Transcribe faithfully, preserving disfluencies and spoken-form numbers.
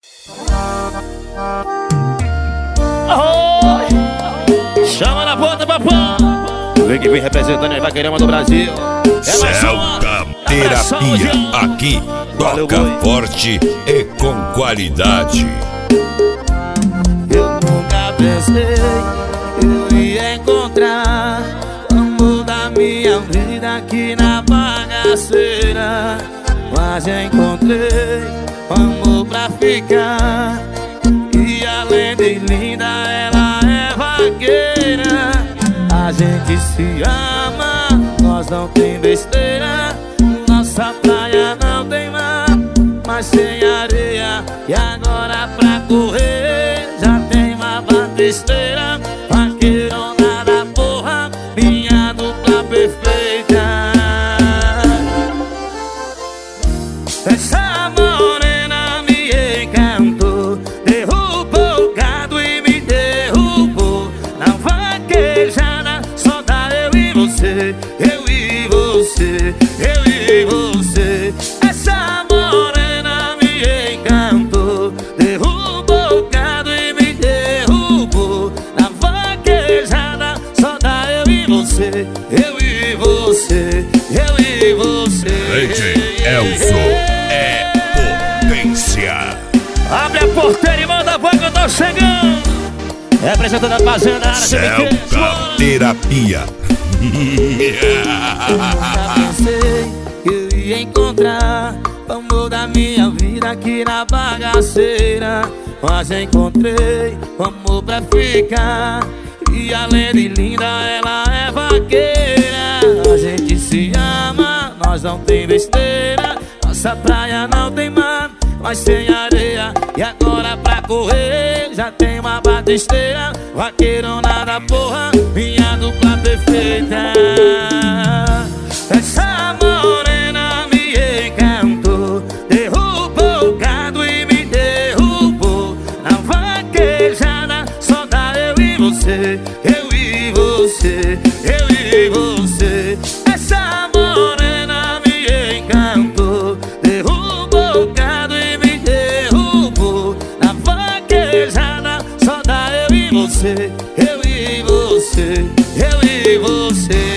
Oh, chama na ponta, papão. Vem que vem representando a Vaqueirama do Brasil. É Celta Terapia, aqui toca forte e com qualidade. Eu nunca pensei que eu ia encontrar o amor da minha vida aqui na bagaceira, mas encontrei o amor pra ficar. E além de linda, ela é vaqueira. A gente se ama, nós não tem besteira. Nossa praia não tem mar, mas tem areia. E agora pra correr já tem uma batisteira. Vaqueirona da porra, minha dupla perfeita. Essa morena me encantou, derrubou o gado e me derrubou. Na vaquejada só dá eu e você, eu e você, eu e você. Essa morena me encantou, derrubou o gado e me derrubou. Na vaquejada só dá eu e você, eu e você, eu e você. D J Elson é potência. Abre a porteira e manda a voz que eu tô chegando. Representando a fazenda, Celta Terapia. Nunca pensei que eu ia encontrar o amor da minha vida aqui na bagaceira, mas encontrei o amor pra ficar. E além de linda, ela é vaqueira. A gente se ama, nós não tem besteira. Nossa praia não tem mar, mas tem areia. E agora pra correr já tem uma batisteira. Vaqueirona da porra, minha dupla perfeita. Essa morena me encantou, derrubou o gado e me derrubou. Na vaquejada só dá eu e você, eu e você, eu e você. Essa morena me encantou, derrubou o gado e me derrubou. Na vaquejada só dá eu e você, eu e você, eu e você.